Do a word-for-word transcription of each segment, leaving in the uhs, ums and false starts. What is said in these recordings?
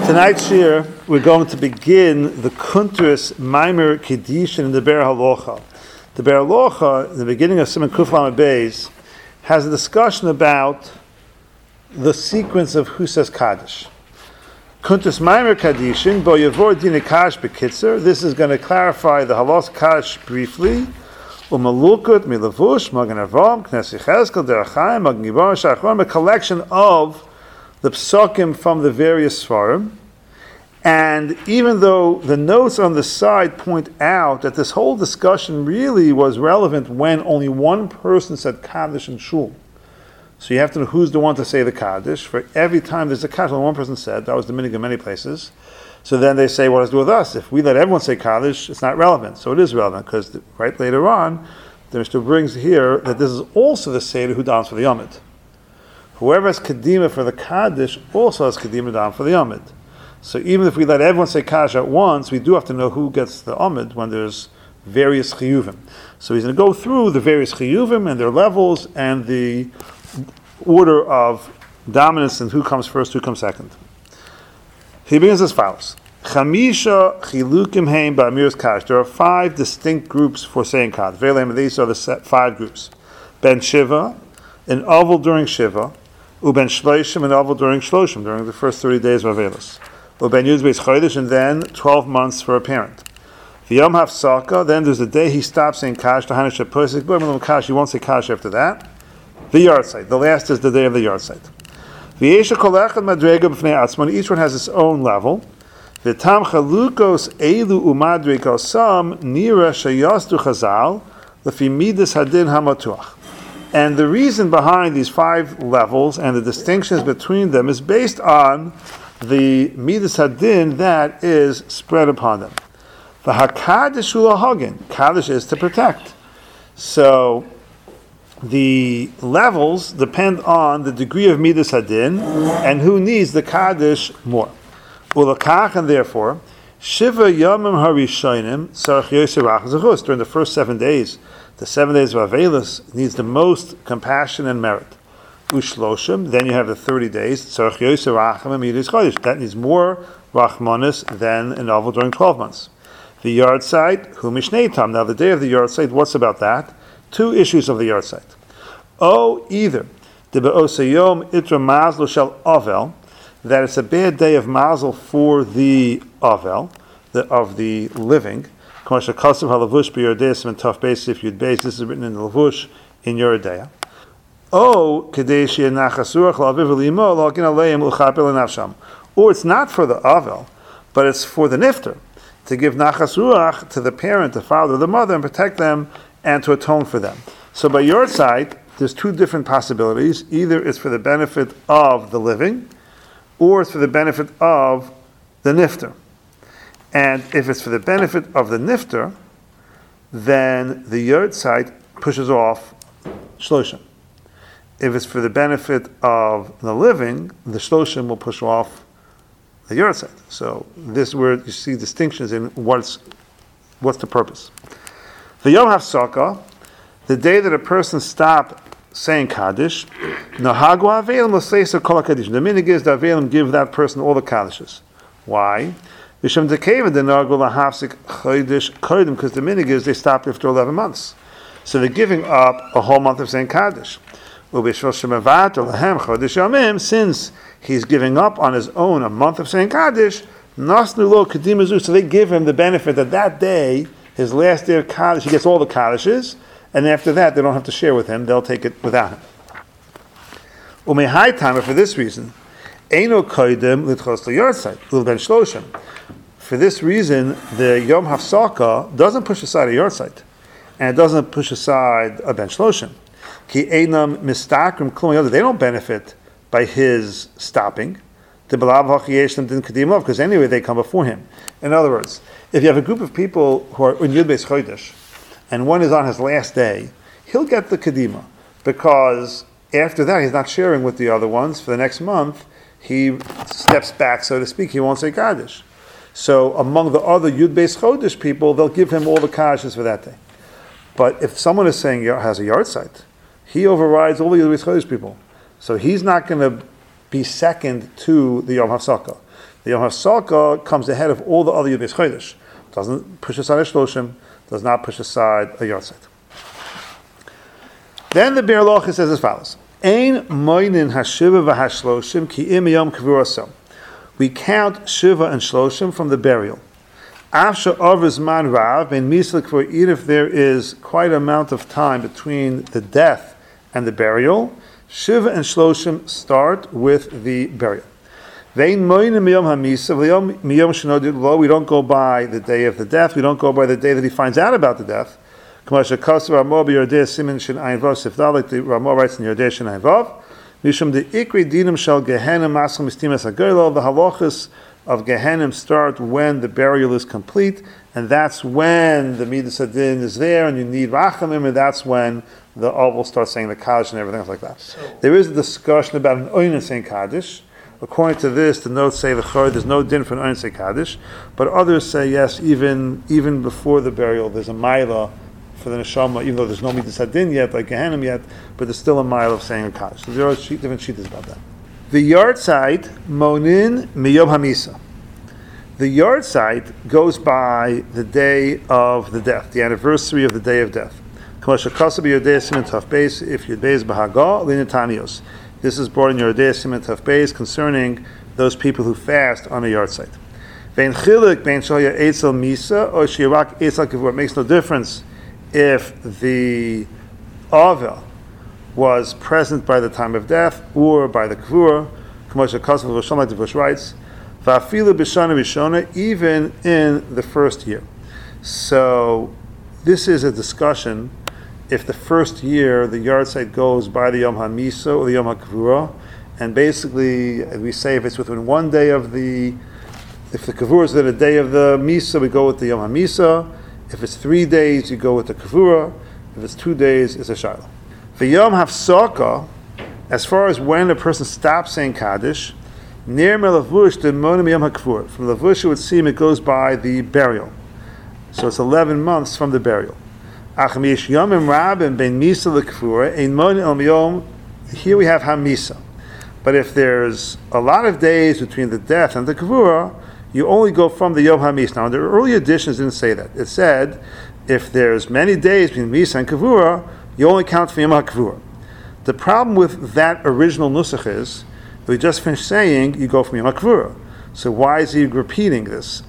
Tonight's year, we're going to begin the Kuntres Maimer Kedishin in the Ber Halacha. The Ber Halacha, in the beginning of Siman Kuf Lamed Beis, has a discussion about the sequence of who says Kaddish. Kuntres Maimer Kedishin, Bo Yavor Dina Kaddish Bekitzer. This is going to clarify the Halos Kaddish briefly. Umalukut Milavush Magen Avraham Knesset Cheskel Derech Chaim Magen Gibar Shachron, a collection of the psukim from the various svarim. And even though the notes on the side point out that this whole discussion really was relevant when only one person said Kaddish in Shul. So you have to know who's the one to say the Kaddish. For every time there's a Kaddish, only one person said. That was the minhag in many places. So then they say, what does it do with us? If we let everyone say Kaddish, it's not relevant. So it is relevant, because right later on, the Mishnah brings here that this is also the Seder who dawns for the Yomid. Whoever has Kedima for the Kaddish also has Kedima down for the Yomid. So even if we let everyone say Kaddish at once, we do have to know who gets the Yomid when there's various Chiyuvim. So he's going to go through the various Chiyuvim and their levels and the order of dominance and who comes first, who comes second. He begins as follows. Chamisha Chilukim Heim Ba'amiras Kaddish. There are five distinct groups for saying Kaddish. These are the five groups. Ben Shiva, an oval during Shiva, Uben Shloshim, an oval during Shloshim, during the first thirty days of Avelis. Uben Yud Beis Chodesh, and then twelve months for a parent. V'yom Hafsaka, then there's the day he stops saying Kaddish, to Hanish HaPosek, but Kaddish, he won't say Kaddish after that. The yard site, the last is the day of the yard site. V'yesha Kol Echad Madrega B'fnei Atzmon, each one has its own level. V'tam Chalukos Eilu Umadrega Sam, Nira Shayastu Chazal, L'fi Midas Hadin HaMatuach. And the reason behind these five levels and the distinctions between them is based on the Midas Hadin that is spread upon them. The HaKaddish Ulahagin, Kaddish is to protect. So the levels depend on the degree of Midas Hadin and who needs the Kaddish more. Ulakach, and therefore, Shiva Yomim Harishonim Sarach Yosef Rachazachus, during the first seven days. The seven days of Avelis needs the most compassion and merit. Ushloshim, then you have the thirty days. Tzarech Yosef Racham Midis Chodesh. That needs more Rachmanis than an oval during twelve months. The yard site, Hu Mishnei Tam. Now the day of the yard site, what's about that? Two issues of the yard site. Oh, either the Be'osayom Itra Mazlo Shel Avel, that it's a bad day of Mazel for the Avel, the, of the living. This is written in the Lavush in Yeridea. Oh, or it's not for the Avel, but it's for the Nifter, to give Nachas Ruach to the parent, the father, the mother, and protect them and to atone for them. So by your side, there's two different possibilities. Either it's for the benefit of the living, or it's for the benefit of the Nifter. And if it's for the benefit of the nifter, then the yard site pushes off shloshim. If it's for the benefit of the living, the shloshim will push off the yard site. So this is where you see distinctions in what's what's the purpose. The Yom Hafsaka, the day that a person stopped saying Kaddish, Nahagu Avelim L'Seisa Kol HaKaddish. The minhag is that Avelim give that person all the Kaddishes. Why? Because the minhag is they stop after eleven months. So they're giving up a whole month of saying Kaddish. Since he's giving up on his own a month of saying Kaddish, so they give him the benefit that that day, his last day of Kaddish, he gets all the Kaddishes, and after that they don't have to share with him, they'll take it without him. For this reason, Eino koidem litchos l'yarsait l'ben shloshim. For this reason, the Yom Hafsaka doesn't push aside a yarsait, and it doesn't push aside a ben shloshim. Ki einam mistakrim klum. They don't benefit by his stopping. The belav hachiyeshlim didn't kadim love, because anyway they come before him. In other words, if you have a group of people who are in Yud Beis Chodesh, and one is on his last day, he'll get the kadima, because after that he's not sharing with the other ones for the next month. He steps back, so to speak. He won't say Kaddish. So among the other Yud Beis Chodesh people, they'll give him all the Kaddishes for that day. But if someone is saying has a yard site, he overrides all the Yud Beis Chodesh people. So he's not going to be second to the Yom HaSakah. The Yom HaSaka comes ahead of all the other Yud Beis Chodesh. Doesn't push aside a Shloshim, does not push aside a Yahrzeit. Then the Be'er Halacha says as follows: Ein moinin hashiva v'hashloshim ki im yom kavuraso. We count shiva and shloshim from the burial. After overs man rav ben misal kavur, even if there is quite an amount of time between the death and the burial, shiva and shloshim start with the burial. Vein moinin miyom hamisa v'yom miyom shenodid lo. We don't go by the day of the death. We don't go by the day that he finds out about the death. Like the Ramah writes in Yerdei Shin Ayin Vav, Mishum the Ikri Dinam Shal Gehenim Masam Mistimas Hagoylo. The halachas of Gehenim start when the burial is complete, and that's when the Midas Hadin is there, and you need Rachamim, and that's when the Oval starts saying the Kaddish and everything else like that. So, there is a discussion about an Oinen saying Kaddish. According to this, the notes say the Chor, there's no din for an Oinen say Kaddish, but others say yes, even even before the burial, there's a Maila for the neshama, even though there's no midas hadin yet, like Gehenim yet, but there's still a mile of saying a kaddish. So there are different sheetahs about that. The yard side, monin miyom hamisa. The yard side goes by the day of the death, the anniversary of the day of death. If Yerdei Siman Bahaga Linatanios. This is brought in Yerdei Siman Taf Beis concerning those people who fast on a yard site. Vein chilik bein shoya eitzel misa or shirak eitzel kavur. It makes no difference if the Avel was present by the time of death or by the Kavur. K'moshe Kasav Roshon, like the verse writes, Va'afilu b'shana rishona, even in the first year. So this is a discussion if the first year the yard site goes by the Yom HaMisa or the Yom HaKavura, and basically we say if it's within one day of the, if the Kavura is within a day of the Misa, we go with the Yom HaMisa. If it's three days, you go with the Kavura. If it's two days, it's a Shiloh. The Yom Hafsaka, as far as when a person stops saying Kaddish, near Melavush, the Monim Yom HaKavur. From Lavush, it would seem it goes by the burial. So it's eleven months from the burial. Achamish Yomim Rabin Ben Misa L'Kavura, Ein Monim El Yom. Here we have HaMisa. But if there's a lot of days between the death and the Kavura, you only go from the Yom HaMisa. Now, the early editions didn't say that. It said, if there's many days between Misa and Kavura, you only count from Yom HaKavura. The problem with that original Nusach is, that we just finished saying, you go from Yom HaKavura. So why is he repeating this?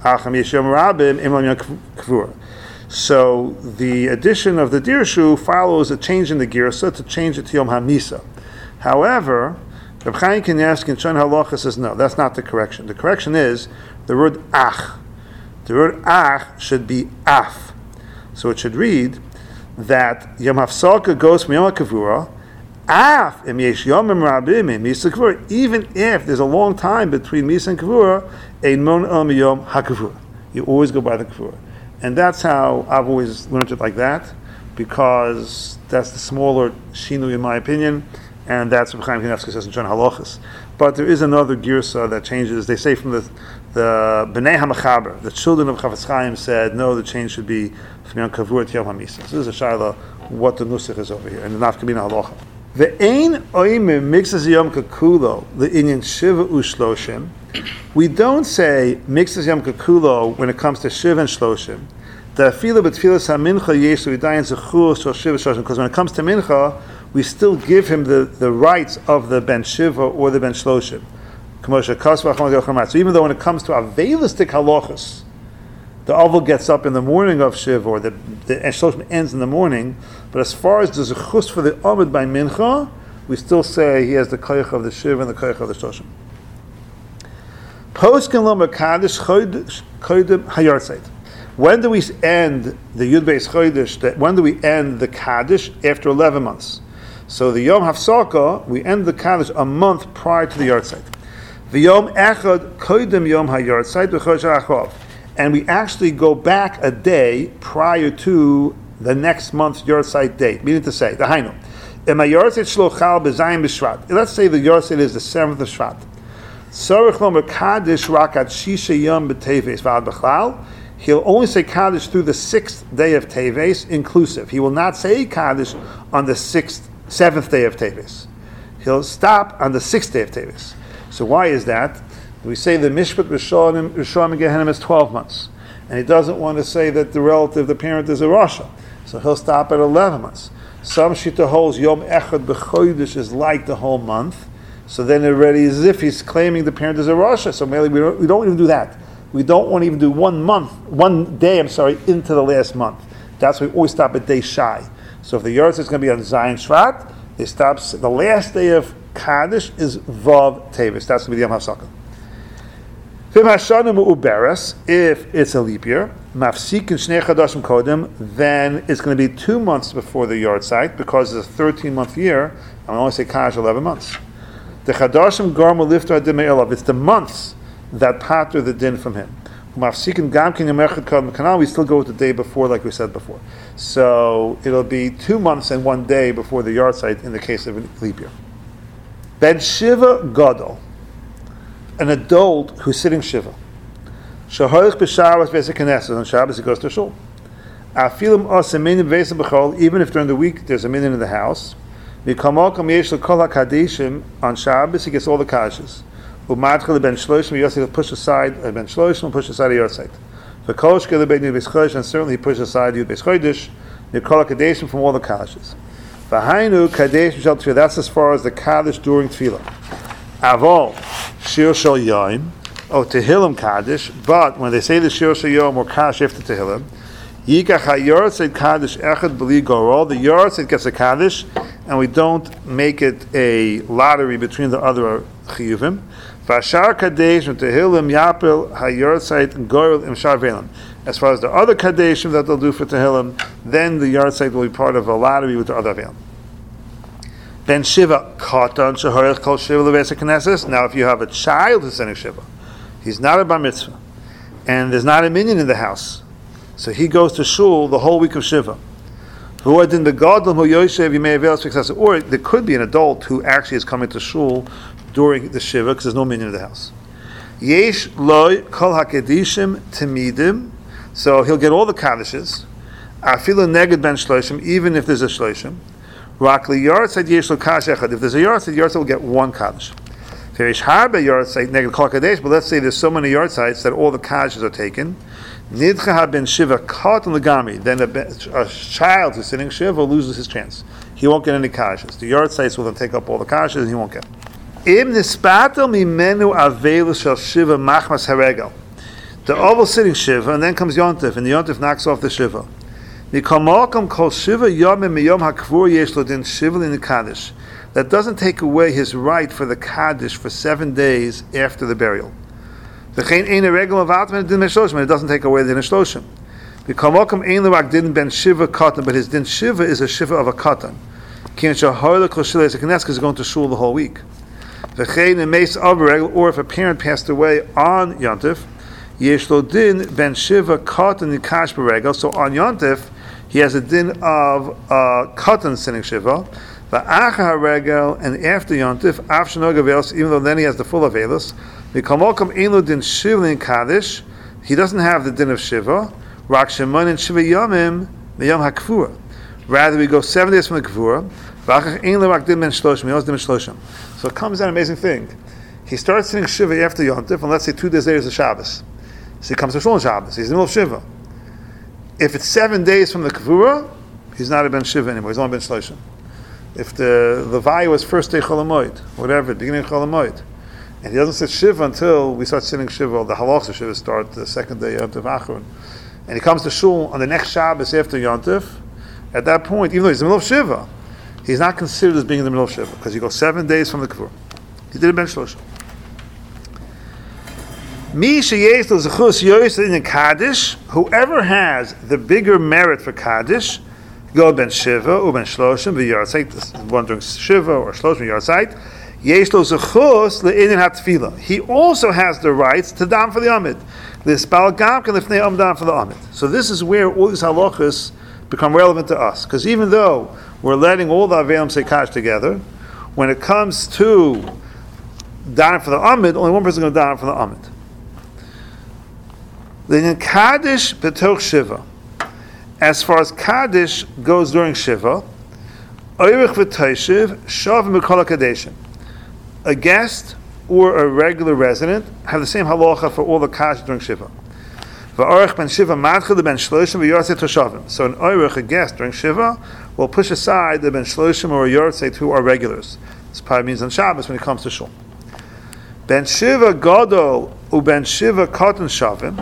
So the addition of the Dirshu follows a change in the Girsa to change it to Yom HaMisa. However, Reb Chaim Kanievsky in Shon Halacha says, no, that's not the correction. The correction is the word ach. The word ach should be af. So it should read that Yom Hafsaka goes from Yom HaKavura, af im yesh yomim rabim im Misa Kavura, even if there's a long time between Misa and Kavura, ein mon el miyom HaKavura. You always go by the Kavura. And that's how I've always learned it like that, because that's the smaller shinu in my opinion, and that's what Chaim Kanievsky says in Shon Halachas. But there is another girsa that changes. They say from the the Bnei HaMachaber, the children of Chafetz Chaim said, no, the change should be from Yom Kavur to Yom HaMisa. So this is a shayla what the nusach is over here, and the nafkamina halacha. The ein oimim mixes Yom Kakulo, the inyan shiva ushloshim. We don't say mixes Yom Kakulo when it comes to shiva and shloshim. The afila b'tfilas hamincha yesh l'vidayin zechur shel shiva shloshim. Because when it comes to mincha, we still give him the, the rights of the ben shiva or the ben shloshim. So even though when it comes to avelistic halachas, the Aval gets up in the morning of Shiva, or the, the Shloshim ends in the morning, but as far as there's a chus for the Amid by Mincha, we still say he has the koich of the Shiva and the koich of the Shloshim. Poskin lo mekadosh chodim hayartzeit. When do we end the Yud Beis Chodesh? When do we end the Kaddish? After eleven months. So the Yom Hafsaka, we end the Kaddish a month prior to the Yartzeit. The Yom Echad kodim Yom hayartzeit b'chodesh ha'achov. And we actually go back a day prior to the next month's Yartzeit date, meaning to say, the Hainu. Let's say the Yartzeit is the seventh of Shvat. He'll only say Kaddish through the sixth day of Teves, inclusive. He will not say Kaddish on the sixth, seventh day of Teves. He'll stop on the sixth day of Teves. So why is that? We say the Mishpat Rishonim Rishonim Gehenim is twelve months. And he doesn't want to say that the relative, the parent, is a Rasha. So he'll stop at eleven months. Some Shita holds Yom Echad B'chodesh is like the whole month. So then it already is as if he's claiming the parent is a Rasha. So mainly we don't, we don't even do that. We don't want to even do one month, one day, I'm sorry, into the last month. That's why we always stop at day Shai. So if the Yahrzeit is going to be on Zayin Shvat, it stops, the last day of Kaddish is Vav Tevis. That's going to be the Yom HaSakah. If it's a leap year, then it's going to be two months before the Yahrzeit because it's a thirteen-month year, and we only say Kaddish eleven months. The Chadashim Garma Liftar Dime'elav. It's the months that pater the din from him. We still go with the day before, like we said before. So it'll be two months and one day before the Yahrzeit in the case of a leap year. Ben Shiva Gadol, an adult who's sitting Shiva. Shahoich b'Shabbos v'esek Knesset. On Shabbos he goes to shul. Afilim os minim v'esek b'chol. Even if during the week there's a minyan in the house. V'kamokom yesh l'kol hakadishim. On Shabbos he gets all the kashes. U'madchel ben shloshim yosef will push aside ben shloshim will push aside a Yahrzeit. V'kol shkel ben yud b'schodesh, and certainly he pushes aside yud b'schodesh. V'kol hakadishim from all the kashes. V'hainu kadesh shel tefillah. That's as far as the kaddish during tefillah. Avol shir shel yom. Oh, Tehillim Kaddish, but when they say the Shir Shel Yom or Kaddish after Tehillim, Yikach HaYahrzeit Kaddish Echad B'li Gorol, the Yahrzeit gets a Kaddish, and we don't make it a lottery between the other Chiyuvim. V'ashar Kaddish and Tehillim Yapil HaYahrzeit Gorol Im Shar Velim. As far as the other Kaddishim that they'll do for Tehillim, then the Yahrzeit will be part of a lottery with the other Velim. Ben Shiva Katan Shehorech Kol Shiva L'Vesek Knesses. Now if you have a child who's sending Shiva, he's not a bar mitzvah, and there's not a minyan in the house, so he goes to shul the whole week of Shiva. Or there could be an adult who actually is coming to shul during the Shiva because there's no minyan in the house. Yesh loy kol hakedishim timidim, so he'll get all the kaddishes. Afilu neged ben shloshim, even if there's a shloshim. Rak li Yahrzeit yesh lo kash echad. If there's a Yahrzeit, Yahrzeit will get one kaddish. But let's say there's so many Yahrzeits that all the kashes are taken. Then a, a child who's sitting Shiva loses his chance. He won't get any kashes. The Yahrzeits will then take up all the kashes and he won't get. The oval sitting Shiva, and then comes Yontif, and the Yontif knocks off the Shiva. That doesn't take away his right for the Kaddish for seven days after the burial. It doesn't take away the Nishloshim. But his din Shiva is a Shiva of a Katan. Because he's going to shul the whole week. Or if a parent passed away on Yontif, ben Shiva Katan Nikash Beregel. So on Yontif, he has a din of uh, Katan sitting Shiva. And after Yontif, even though then he has the full Avelis, he doesn't have the din of Shiva. Rather, we go seven days from the Kavura. So it comes out an amazing thing. He starts sitting Shiva after Yontif, and let's say two days later is the Shabbos. So he comes to Shul on Shabbos. He's in the middle of Shiva. If it's seven days from the Kavura, he's not a Ben Shiva anymore. He's only Ben Shloshim. If the Levaya was first day Chol HaMoed, whatever, beginning of Chol HaMoed, and he doesn't sit Shiva until we start sitting Shiva, the halachas of Shiva start the second day of Yontif Achron, and he comes to Shul on the next Shabbos after Yontif, at that point, even though he's in the middle of Shiva, he's not considered as being in the middle of Shiva, because he goes seven days from the Kavur. He did a Ben Shloshim. Mi sheyesh lo zechus yoyis in Kaddish, whoever has the bigger merit for Kaddish, go ben Shiva or ben Shloshim v'Yahrzeit, one during Shiva or Shloshim Yahrzeit. Yesh lo zechus le'inin hatfila. He also has the rights to dam for the Amid. L'spal gam kan lifnei am dam for the Amid. So this is where all these halachas become relevant to us, because even though we're letting all the Avelim say Kaddish together, when it comes to dam for the Amid, only one person is going to dam for the Amid. Then Kaddish betoch Shiva. As far as Kaddish goes during Shiva, Oirich v'Toshiv shav mikol kadeshim. A guest or a regular resident have the same halacha for all the kash during Shiva. V'orech ben Shiva matchil the ben shloshim v'yortzei toshavim. So an orech, a guest during Shiva, will push aside the ben shloshim or a yortzei who are regulars. This probably means on Shabbos when it comes to shul. Ben Shiva gadol u ben Shiva katan shavim.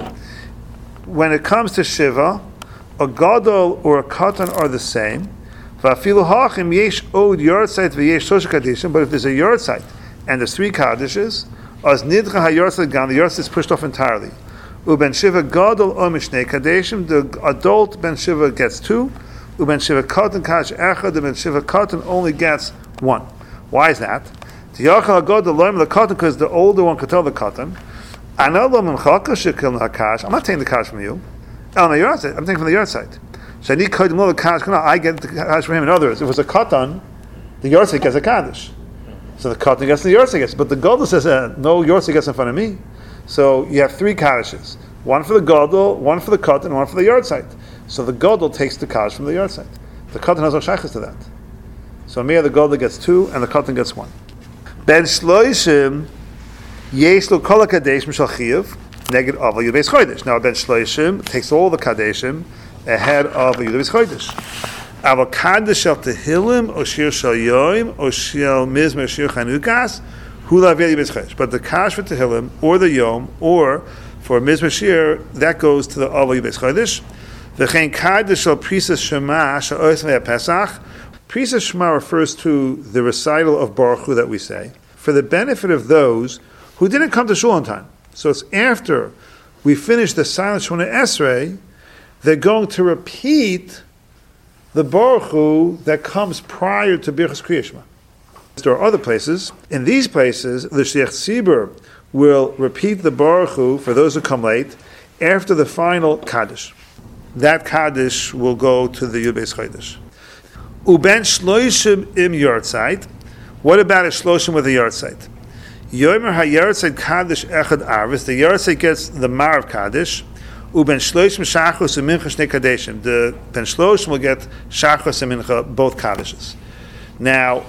When it comes to Shiva, a gadol or a katan are the same. V'afilu hachim yesh od yortzeit v'yesh shlosh kadishim. But if there's a yortzeit and there's three kadishes, as nidcha hayortzeit gan, the yortzeit is pushed off entirely. Uben Shiva Gadol Omishnei Kadeshim, the adult Ben Shiva gets two. Uben Shiva Katan Kash Echad, the Ben Shiva Katan only gets one. Why is that? Tiyachal Gadol Loim the Katan, because the older one could tell the Katan. Analom Mchalka Shekil Nakash. I'm not taking the Kash from you. On the yard side, I'm taking from the yard side. So I need Kadim Lo the Kash. I get the Kash from him. In other words, if it was a Katan, the yard side gets a Kaddish. So the Katan gets the yard side gets. But the Gadol says uh, no yard side gets in front of me. So you have three kaddishes. One for the gadol, one for the katan, and one for the yard site. So the gadol takes the kaddish from the yard site. The katan has no shaykhs to that. So Amir the gadol gets two, and the katan gets one. Ben shloishim yesh lo kol kadeshim shalchiv neged aval yud beis chodesh. Now Ben shloishim takes all the kadeshim ahead of the yud beis chodesh. Aval kaddish shel tehillim o shir shel yoim o shel mizmer shir chanukas. But the kash for Tehillim, or the Yom, or for Mizmor Shir, that goes to the Avos Beis Chodesh. V'chein kaddish shel Prisas Shema she'ois ve'Pesach. Prisas Shema refers to the recital of Baruch Hu that we say, for the benefit of those who didn't come to shul on time. So it's after we finish the silent Shemona Esrei, they're going to repeat the Baruch Hu that comes prior to Birchas Kriyas Shema. There are other places. In these places, the Shliach Tzibur will repeat the Baruch Hu for those who come late after the final Kaddish. That Kaddish will go to the Yud Beis Chodesh. Uben Shloishim im Yortzeit. What about a Shloshim with a Yortzeit? Yomer HaYortzeit Kaddish Echad Arvis. The Yortzeit gets the Marav Kaddish. Uben Shloishim Shachos and Mincha Shnei Kaddeshim. The Ben Shloshim will get Shachos and Mincha, both Kaddishes. Now,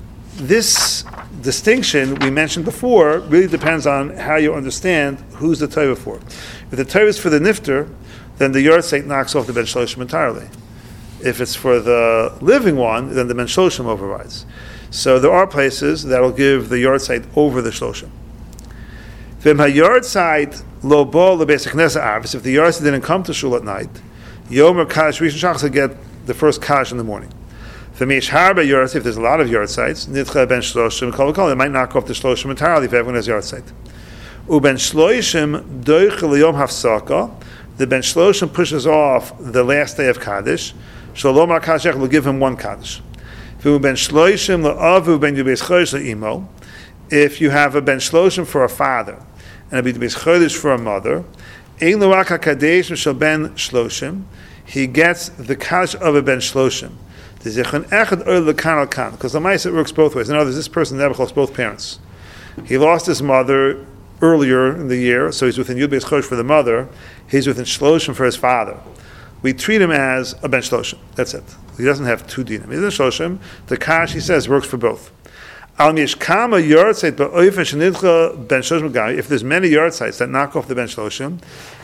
this distinction we mentioned before really depends on how you understand who's the Torah for. If the Torah is for the Nifter, then the Yortzeit knocks off the Ben Shloshim entirely. If it's for the living one, then the Ben Shloshim overrides. So there are places that will give the Yortzeit over the Shloshim. If the Yortzeit lo bo lebeis haknesa arvis, if the Yortzeit didn't come to shul at night, Yomer Kaddish Rishon Shachas will get the first Kaddish in the morning. If there's a lot of yard sites, nidcha ben shloshim kol v'kol, it might knock off the shloshim entirely if everyone has yard site. Uben shloshim doichel yom hafsaka, the ben shloshim pushes off the last day of Kaddish. Shalom HaKadosh will give him one Kaddish. If uben shloshim la'avu ben yubeis chodesh la'imo, if you have a ben shloshim for a father and a yubeis chodesh for a mother, ein lo'ak hakadesh shel ben shloshim, he gets the Kaddish of a ben shloshim. Because the Ma'aseh works both ways. In other words, this person never lost both parents. He lost his mother earlier in the year, so he's within Yud Beis Chodesh for the mother. He's within Shloshim for his father. We treat him as a Ben Shloshim. That's it. He doesn't have two dinim. He's a Shloshim. The Kash, he says, works for both. If there's many yard sites that knock off the Ben Shloshim,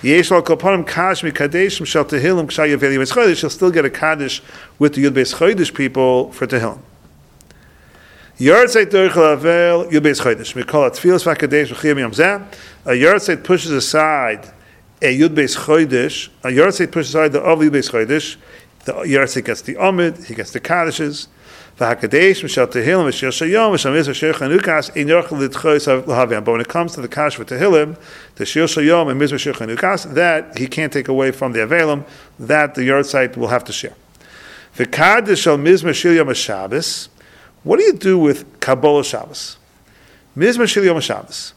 he'll still get a Kaddish with the Yud Beis Chodesh people for Tehillim. Yard site Yud Beis Chodesh. We call it Tfilas V'Kadesh V'Chiyam Yom Zeh. A yard site pushes aside a Yud Beis Chodesh. A yard site pushes aside the Av Yud Beis Chodesh. The yard site gets the Amid. He gets the Kaddishes. But when it comes to the Kash for Tehillim, the Shir Shayom and Mizvah Shir Chanukas, that he can't take away from the Avelim, that the yard site will have to share. What do you do with Kabbalah Shabbos? Mizvah Shir Yom Shabbos.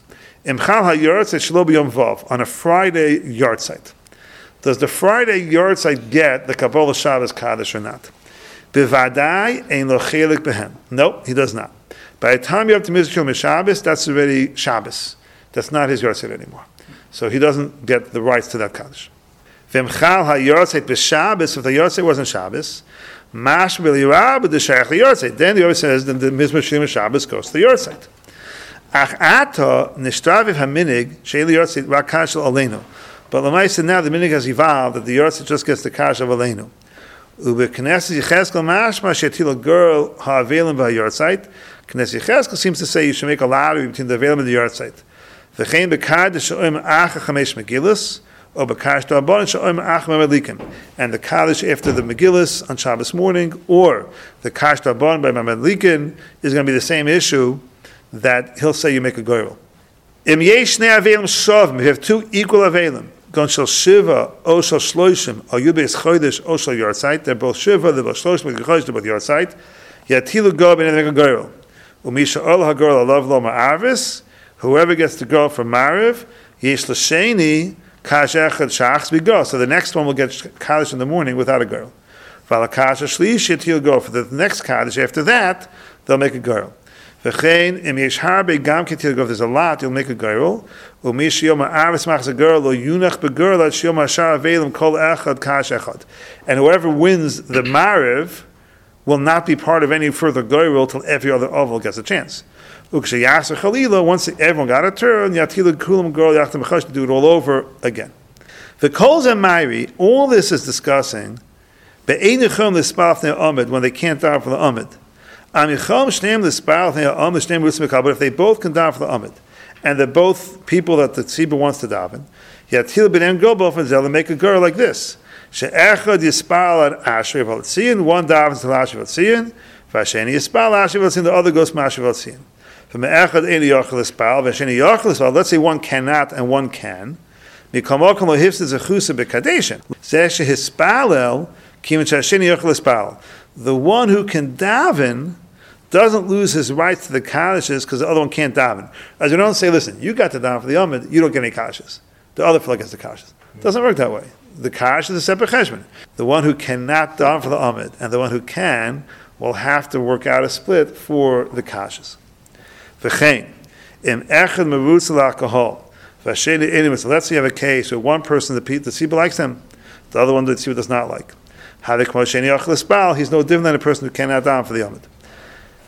On a Friday yard site. Does the Friday yard site get the Kabbalah Shabbos Kaddish or not? Bevadai ein lo chelik behem. No, he does not. By the time you have to Mizrach Shabbos, that's already Shabbos. That's not his Yortzeit anymore. So he doesn't get the rights to that Kaddish. V'mchal ha-Yortzeit b'Shabbos, if the Yortzeit wasn't Shabbos, mash b'lirah b'd'shayach the Yortzeit. Then the Yortzeit says, then the Mizrach Shabbos goes to the Yortzeit. Ach ata nishtraviv haminig sheili yortzeit rakashel aleinu. But l'maisa now the minig has evolved that the yortzeit just gets the kash of aleinu. Ube Knesset Yechezkel mashma shetil a girl ha'avelim v'ha'yortzeit. Knesset Yechezkel seems to say you should make a lottery between the avelim and the yortzeit. V'chein bekar d'sho'im acha chamesh megillus, or bekar sh'da'abon sh'oim acha mamelikim. And the kaddish after the megillus on Shabbos morning, or the kash d'abon by mamelikim is going to be the same issue that he'll say you make a goyrel. Im yesh shnei avelim shovim, if you have two equal avelim, gon shel shiva, o shel shloishim, o yubes chodesh, o shel yortzeit, they're both shiva, they're both shloishim, they're both yortzeit, yatilu go ben make a goyrel. Umisha ol ha-goyrel alav lo ma'avis, whoever gets the girl from Mariv, yesh l'sheni, kash echad shachs bigo. So the next one will get kaddish in the morning without a girl. Vala kash shlish yatilu go. For the next kaddish after that, they'll make a girl. V'chein im yesh harbe gam ketil go. If there's a lot, you'll make a girl. Umish yom ha'avis machs a girl lo yunach begirl at shom ha'shar avelim kol echad kash echad. And whoever wins the Mariv will not be part of any further girl till every other oval gets a chance. Ukshayasar Chalila, once everyone got a turn, Yatilu Kulam girl Yachtam Chash to do it all over again. The Kols and Mairi, all this is discussing Be'enichum l'spalf ne'amid, when they can't daven for the amid. Amichum shneim l'spalf ne'amid shneim l'smikal, but if they both can daven for the amid, and they're both people that the tzibur wants to daven, Yatilu b'nem go both and they'll make a girl like this. She'echad yispal at Asher v'altziyin, one davens to Asher v'altziyin, v'asheni yispal Asher v'altziyin, the other goes to Asher v'altziyin. From echad eni yochel espal, v'asheni yochel espal. Let's say one cannot and one can. Mikamokam lo hifzid zechusa b'kadeshin. Zeh shehispalel kimin shasheni yochel espal. The one who can daven doesn't lose his rights to the kadishes because the other one can't daven. As you don't say, listen, you got to daven for the amid, you don't get any kadishes. The other fellow gets the kadishes. It doesn't work that way. The kash is a separate cheshbon. The one who cannot daven for the amid and the one who can will have to work out a split for the kashes. V'chein, im echad merutz l'alcohol, v'asheni inimus. Let's say you have a case where one person, the tzibur likes him, the other one the tzibur does not like. Hadik mo sheni yochel espal, he's no different than a person who cannot daven for the amid.